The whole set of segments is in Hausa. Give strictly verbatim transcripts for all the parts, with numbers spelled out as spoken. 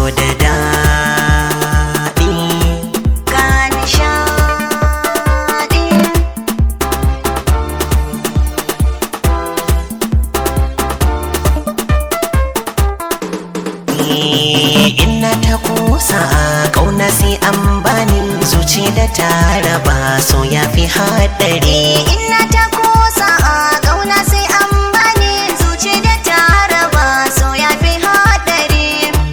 da daɗi ga nishaɗi. ina ta kusa ƙauna sai an bani zuci da ta raba so ya fi haɗari. Ina ta kusa a ƙauna sai an bani zuci da ta raba so ya fi haɗari.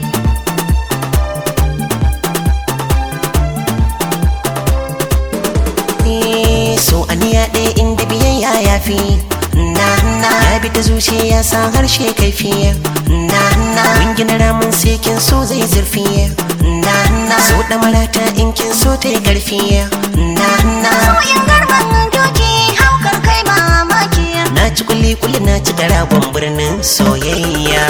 So aniya ɗaya inda biyayya ya fi na na ya bi ta zuciya sa harshe kaifi na na mun gina ramin sai kin so zai zurfi na na so da marata in kin so ta yi ƙarfi na na So in garban doki haukar kai mamaki. na ci kuli kuli na ci garagon birnin soyayya.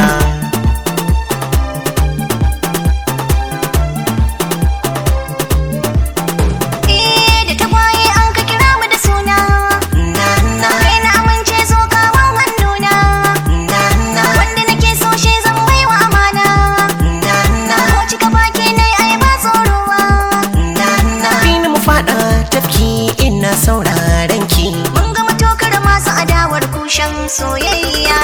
Eh da tagwaye an ka kira mu da suna. na na Kai na amince zo kawan hannuna. na na Wanda nake so shi zan baiwa amana. na na Ko cika baki nai ai ba tsorowa. na na fini mu faɗa tafki ina sauraron ki. Mun ga matokar masu adawar kushen soyayya.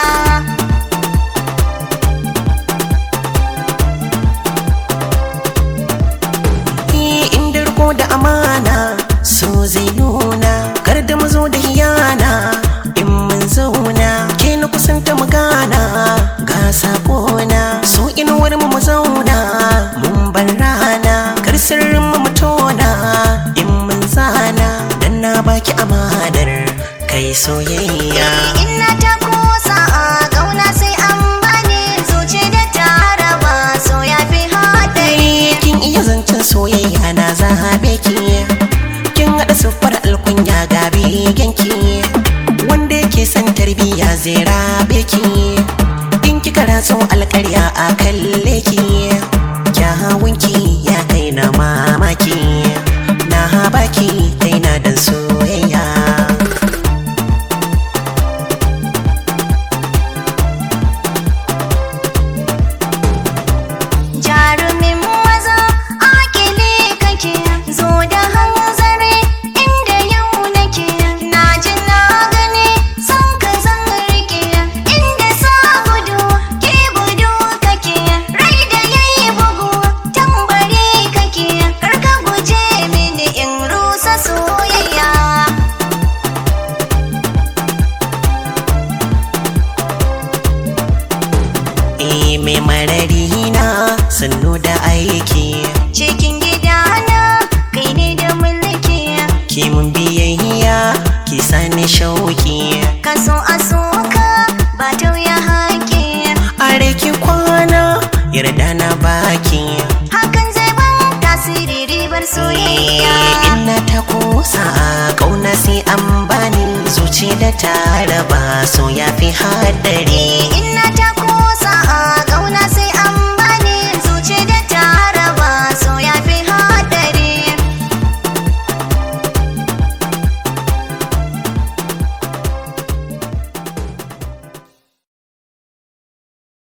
inda riko da amana so zai nuna kar da mu zo da hiyana in mun zauna ke na kusanta mu gana ga sakona so inuwar mu mu zauna mun bar rana kar sirrin mu mu tona in mun zana dan na baki amanar kai soyayya. Ina ta kusa a ƙauna sai an bani zuci da ta raba so ya fi haɗari. kin iya zancen soyayya na zaɓe ki kin haɗa siffar alkunya ga begenki wanda yake son tarbiyya zai rabe ki in kika ratso alƙarya a kalle ki kyawunki ya kai na mamaki na baki kai na dan soyayya. Jarumin maza akili kake zo da hanzari inda yau nake na ji na gani san ka zan rike inda sa gudu ke gudu kake rai da yayi bugu tambari kake karka guje mini in rusa soyayya. Eh mai marari na sannu da aiki Cikin gidana kai ne da mulki ki mun biyayya ki sani shauki ka so a soka ba tauya haƙi. are ki kwana yarda na baki. Hakan zai ban tasiri ribar soyayya. ina ta kusa ƙauna sai an bani zuci da ta raba so ya fi haɗari.